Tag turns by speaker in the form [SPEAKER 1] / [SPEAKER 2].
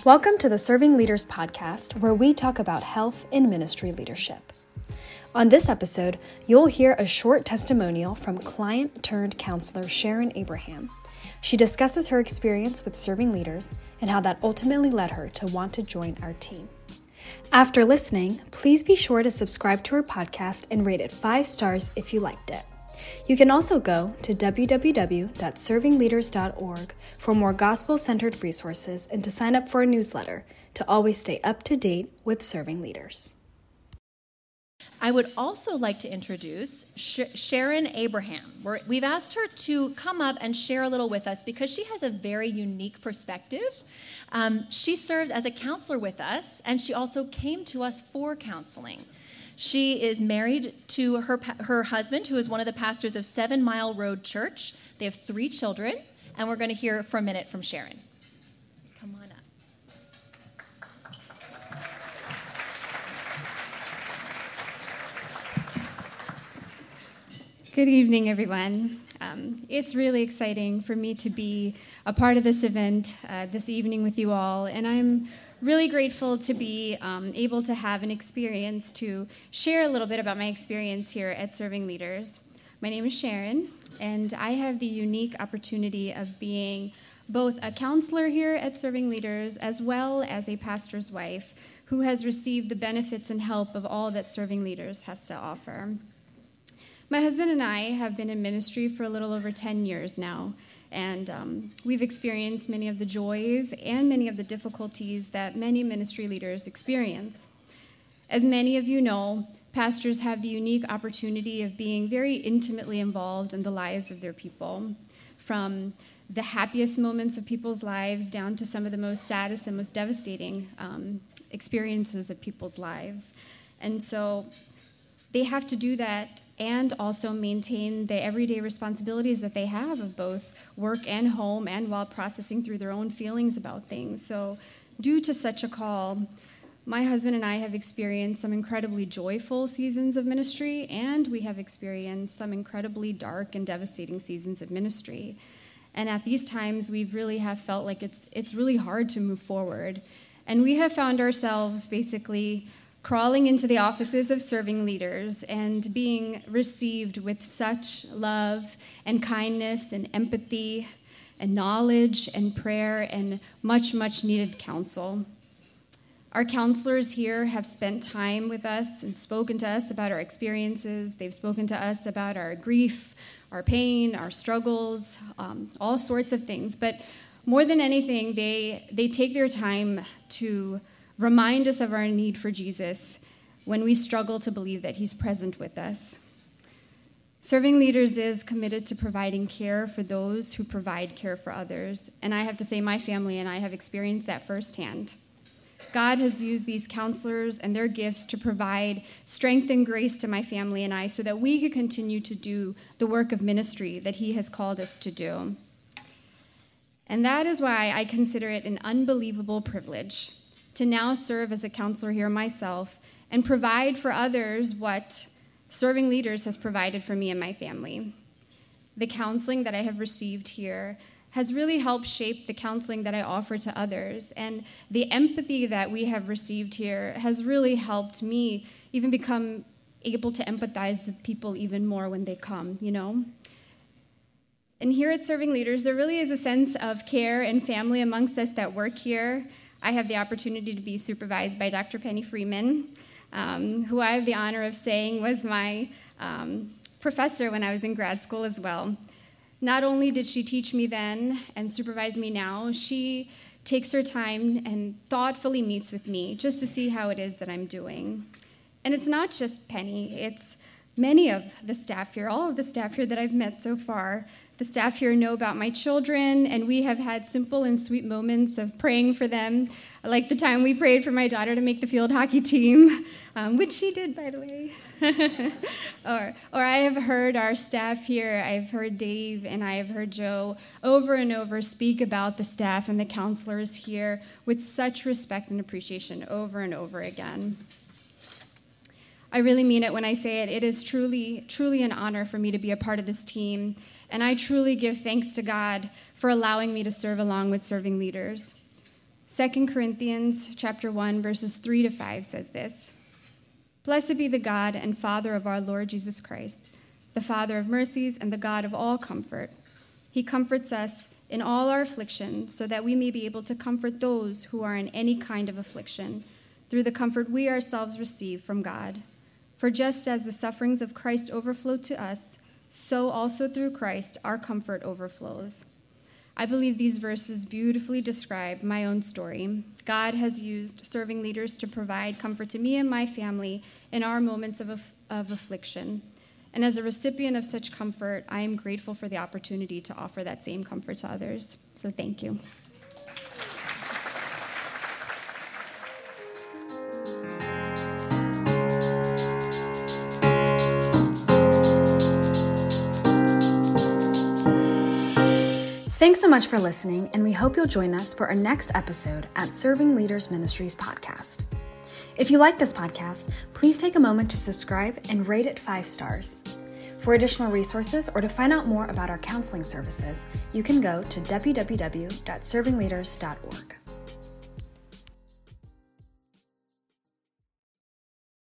[SPEAKER 1] Welcome to the Serving Leaders podcast, where we talk about health in ministry leadership. On this episode, you'll hear a short testimonial from client-turned-counselor Sharon Abraham. She discusses her experience with serving leaders and how that ultimately led her to want to join our team. After listening, please be sure to subscribe to her podcast and rate it 5 stars if you liked it. You can also go to www.servingleaders.org for more gospel-centered resources and to sign up for a newsletter to always stay up to date with serving leaders.
[SPEAKER 2] I would also like to introduce Sharon Abraham. We've asked her to come up and share a little with us because she has a very unique perspective. She serves as a counselor with us, and she also came to us for counseling. She is married to her husband, who is one of the pastors of 7 Mile Road Church. They have 3 children, and we're going to hear for a minute from Sharon. Come on up.
[SPEAKER 3] Good evening, everyone. It's really exciting for me to be a part of this event this evening with you all, and I'm really grateful to be able to have an experience to share a little bit about my experience here at Serving Leaders. My name is Sharon, and I have the unique opportunity of being both a counselor here at Serving Leaders as well as a pastor's wife who has received the benefits and help of all that Serving Leaders has to offer. My husband and I have been in ministry for a little over 10 years now, and we've experienced many of the joys and many of the difficulties that many ministry leaders experience. As many of you know, pastors have the unique opportunity of being very intimately involved in the lives of their people, from the happiest moments of people's lives down to some of the most saddest and most devastating experiences of people's lives. And so they have to do that and also maintain the everyday responsibilities that they have of both work and home, and while processing through their own feelings about things. So due to such a call, my husband and I have experienced some incredibly joyful seasons of ministry, and we have experienced some incredibly dark and devastating seasons of ministry. And at these times, we really have felt like it's really hard to move forward. And we have found ourselves basically crawling into the offices of Serving Leaders and being received with such love and kindness and empathy and knowledge and prayer and much, much needed counsel. Our counselors here have spent time with us and spoken to us about our experiences. They've spoken to us about our grief, our pain, our struggles, all sorts of things. But more than anything, they take their time to remind us of our need for Jesus when we struggle to believe that he's present with us. Serving Leaders is committed to providing care for those who provide care for others. And I have to say, my family and I have experienced that firsthand. God has used these counselors and their gifts to provide strength and grace to my family and I so that we could continue to do the work of ministry that he has called us to do. And that is why I consider it an unbelievable privilege to now serve as a counselor here myself and provide for others what Serving Leaders has provided for me and my family. The counseling that I have received here has really helped shape the counseling that I offer to others, and the empathy that we have received here has really helped me even become able to empathize with people even more when they come, you know? And here at Serving Leaders, there really is a sense of care and family amongst us that work here. I have the opportunity to be supervised by Dr. Penny Freeman, who I have the honor of saying was my professor when I was in grad school as well. Not only did she teach me then and supervise me now, she takes her time and thoughtfully meets with me just to see how it is that I'm doing. And it's not just Penny, it's many of the staff here, all of the staff here that I've met so far. The staff here know about my children, and we have had simple and sweet moments of praying for them, like the time we prayed for my daughter to make the field hockey team, which she did, by the way. or I have heard our staff here, I've heard Dave and I have heard Joe over and over speak about the staff and the counselors here with such respect and appreciation over and over again. I really mean it when I say it. It is truly, truly an honor for me to be a part of this team, and I truly give thanks to God for allowing me to serve along with Serving Leaders. 2 Corinthians chapter 1, verses 3 to 5 says this: "Blessed be the God and Father of our Lord Jesus Christ, the Father of mercies and the God of all comfort. He comforts us in all our affliction, so that we may be able to comfort those who are in any kind of affliction, through the comfort we ourselves receive from God. For just as the sufferings of Christ overflow to us, so also through Christ our comfort overflows." I believe these verses beautifully describe my own story. God has used serving leaders to provide comfort to me and my family in our moments of affliction. And as a recipient of such comfort, I am grateful for the opportunity to offer that same comfort to others. So thank you.
[SPEAKER 1] Thanks so much for listening, and we hope you'll join us for our next episode at Serving Leaders Ministries podcast. If you like this podcast, please take a moment to subscribe and rate it 5 stars. For additional resources or to find out more about our counseling services, you can go to www.servingleaders.org.